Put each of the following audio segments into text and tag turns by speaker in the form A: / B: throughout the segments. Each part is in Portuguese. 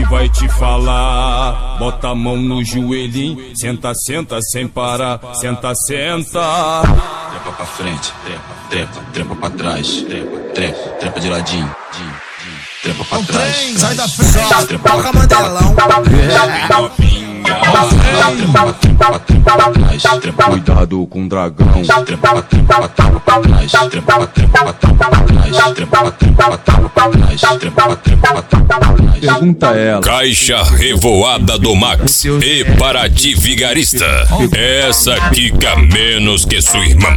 A: vai te falar. Bota a mão no joelhinho, senta, senta sem parar. Senta, senta.
B: Trepa pra frente, trepa, trepa pra trás. Trepa, trepa de ladinho. Trepa pra trás.
C: Sai da frente, toca mandelão.
B: Cuidado com o dragão. Pergunta ela.
D: Caixa Revoada do Max e Paraty Vigarista. Essa quica menos que sua irmã.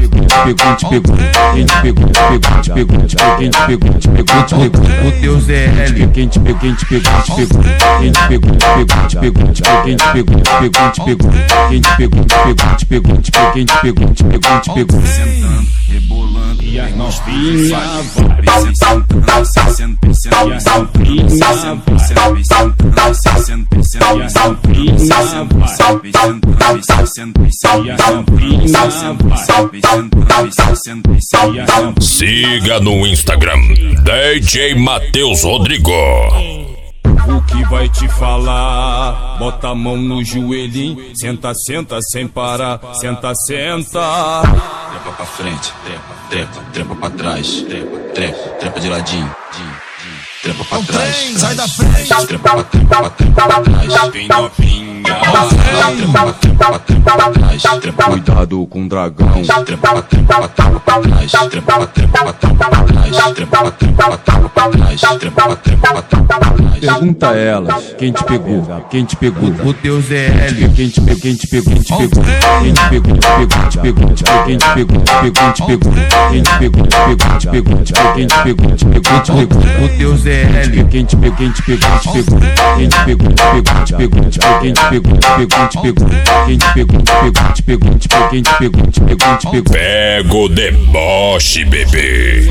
B: O teu ZL. Quem te pegou, quem te pegou, quem te pegou, quem te pegou, quem te pegou, quem te pegou, quem te pegou, quem te pegou, quem te pegou, quem te pegou, quem te pegou, quem te pegou.
A: Sentando, rebolando e as novinhas vai sentando, sentando, e as novinhas vai sentando, sentando, e as novinhas vai sentando, e as novinhas vai sentando.
D: Siga no Instagram DJ Matheus Rodrigo.
A: O que vai te falar? Bota a mão no joelhinho, senta, senta sem parar. Senta, senta.
B: Trepa pra frente, trepa, trepa pra trás. Trepa, trepa de ladinho. Trepa pra trás.
C: Sai da frente,
B: trepa pra trás.
A: Vem novinha.
B: Trepa pra trás. Trepa, cuidado com o dragão. Trepa pra trás. Trepa pra trás. Trepa pra trás. Trepa pra trás. Pergunta elas. Quem te pegou? Quem te pegou? O teu ZL. Quem te pegou? Quem te pegou? Quem te pegou? Quem te pegou? Quem te pegou? Quem te pegou? Quem te pegou? Quem te pegou? Quem te pegou? Quem te pegou? Quem te pegou? O teu ZL. Quem te pegou? Quem te pegou? Quem te pegou? Quem te pegou? Quem te pegou? Quem te pegou? Quem te pegou? Quem te pegou? Quem te pegou? Quem te pegou? Quem te pegou?
D: Pega o deboche, bebê.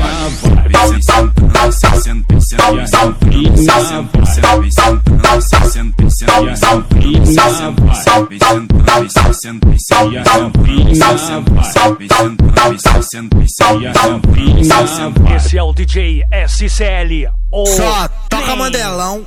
E: Esse é o DJ SCL.
C: só toca mandelão.